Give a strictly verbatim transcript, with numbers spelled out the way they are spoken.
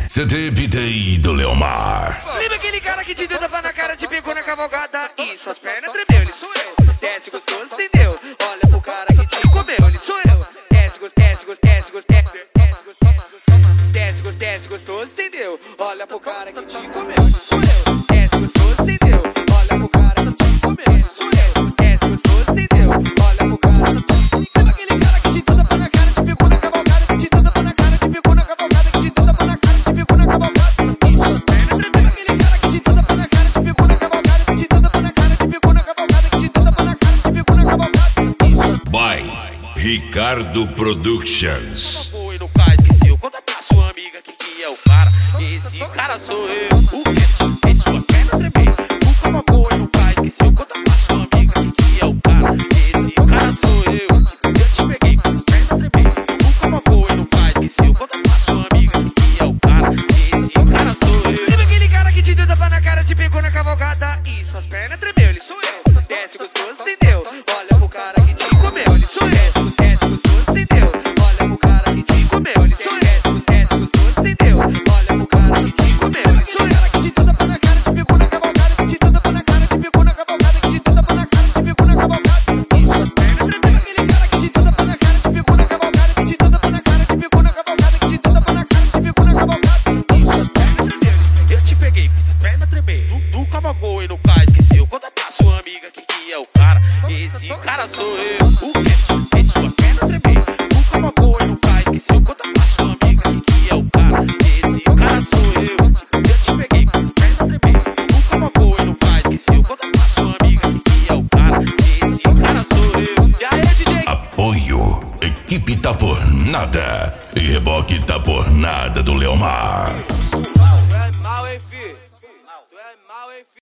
C D B D do Leomar. Lembra aquele cara que te deu tapa na cara, te pegou na cavalgada e suas pernas tremeu? Ele sou eu. Desce gostoso, entendeu? Olha pro cara que te comeu, ele sou eu. Desce gostoso, desce gostoso, desce gostoso, desce gostoso, desce gostoso, desce gostoso, entendeu? Olha pro cara que te comeu, ele sou eu. Desce gostoso, entendeu? Olha pro cara que te comeu, ele sou eu. Desce gostoso, entendeu? Olha pro cara que te comeu. Lembra aquele cara que te deu tapa na cara, te pegou na cavalgada, que te deu tapa na cara, te pegou na cavalgada, que te deu tapa na cara, te pegou na cavalgada e suas pernas tremeu? Lembra aquele cara que te deu tapa na cara, te pegou na cavalgada, que te deu tapa na cara, te pegou na cavalgada, que te deu tapa na cara, te pegou na cavalgada e suas By Ricardo Productions. Foi no cais, esqueceu. Conta pra sua amiga que, que é o cara. Esse cara sou eu. O que? Fez suas pernas tremer. Nunca uma boa no cais, esqueceu. Conta pra sua amiga que, que é o cara. Esse cara sou eu. Eu te peguei com suas pernas tremer. Nunca uma boa no cais, esqueceu. Conta pra sua amiga que, que é o cara. Esse cara sou eu. Lembra aquele cara que te deu tapa na cara, te pegou na cavalgada e suas pernas tremeu? Ele sou eu. Desce gostoso, entendeu? Olha pro cara que te comeu, ele sou eu. Desce gostoso, entendeu? Olha pro cara que te comeu, ele sou eu. Desce gostoso, entendeu? Olha pro cara que te comeu, ele sou eu. Que te deu tapa na cara, te pegou na cavalgada, que te deu tapa na cara, te pegou na cavalgada, que te deu tapa na cara, te pegou na cavalgada e suas pernas tremeu. Aquele cara que te deu tapa na cara, te pegou na cavalgada, que te deu tapa na cara, te pegou na cavalgada, que te deu tapa na cara, te pegou na cavalgada e suas pernas tremeu. Eu te peguei com suas pernas tremer. Tu, tu cavagou e no cais, esqueceu. Conta pra sua amiga que, que é o cara. Esse cara sou eu. O que? Fez suas pernas tremer. Tu cavagou e no cais, esqueceu. Conta pra sua amiga que, que é o cara. Esse cara sou eu. Eu te peguei com suas pernas tremer. Tu cavagou e no cais, esqueceu. Conta pra sua amiga que, que é o cara. Esse cara sou eu. E aí, D J? Apoio Equipe Tá Por Nada e Reboque Tá Por Nada do Leomar. Tu é mal, hein, fi? Tu é mal, hein, fi?